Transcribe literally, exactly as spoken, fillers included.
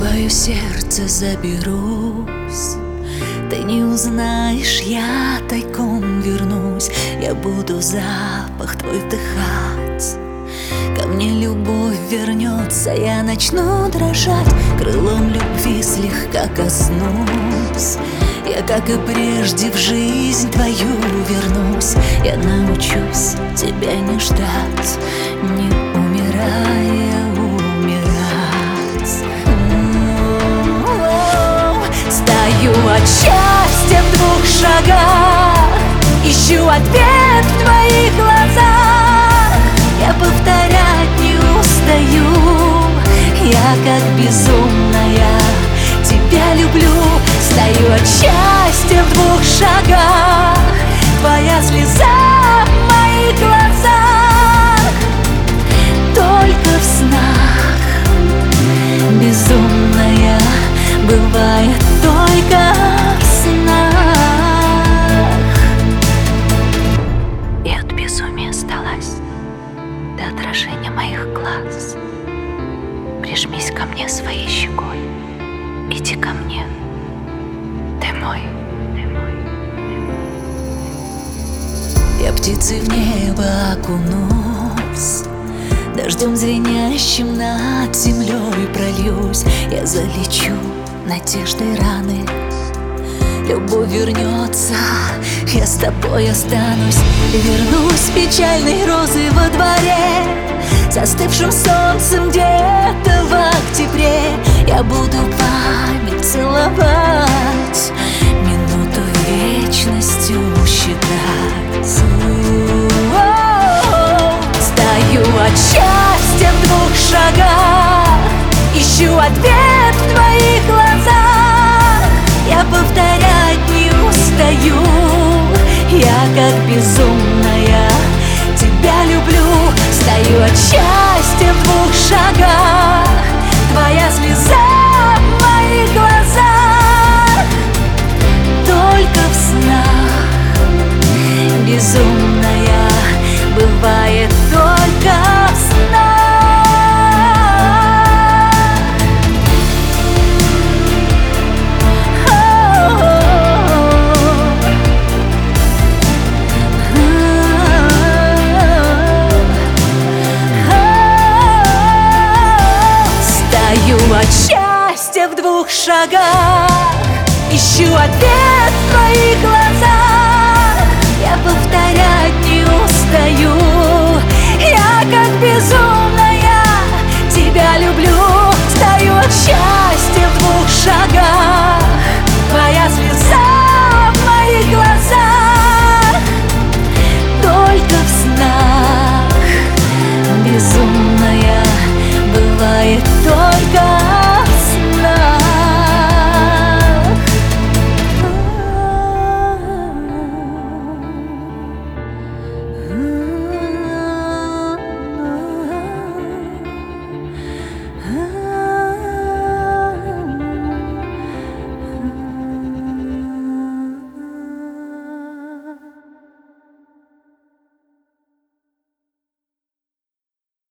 твое сердце заберусь. Ты не узнаешь, я тайком вернусь. Я буду запах твой вдыхать. Ко мне любовь вернется, я начну дрожать. Крылом любви слегка коснусь. Я, как и прежде, в жизнь твою вернусь. Я научусь тебя не ждать, не умирая умирать. О-о-о. Стою от счастья в двух шагах, ищу ответ в твоих глазах. Я повторять не устаю, я как безумная тебя люблю. Стою от счастья в двух шагах, твоя слеза в моих глазах. Только в снах безумная бывает, только в снах. И от безумия сдалась до отражения моих глаз. Прижмись ко мне своей щекой, иди ко мне, ты мой, ты мой, ты мой. Я птицей в небо окунусь, дождем звенящим над землей прольюсь. Я залечу надеждой раны, любовь вернется, я с тобой останусь. Вернусь печальной розой во дворе, застывшим солнцем где-то в октябре. Я буду память целовать, минуту вечностью считать. О-о-о. Стою от счастья в двух шагах, ищу ответ в твоих глазах. Я повторять не устаю, я как безумная тебя люблю. Стою от счастья в двух шагах, твоя слеза в моих глазах. Только в снах безумная бывает, только в снах. От счастья в двух шагах, ищу ответ в твоих глазах. Я повторять не устаю,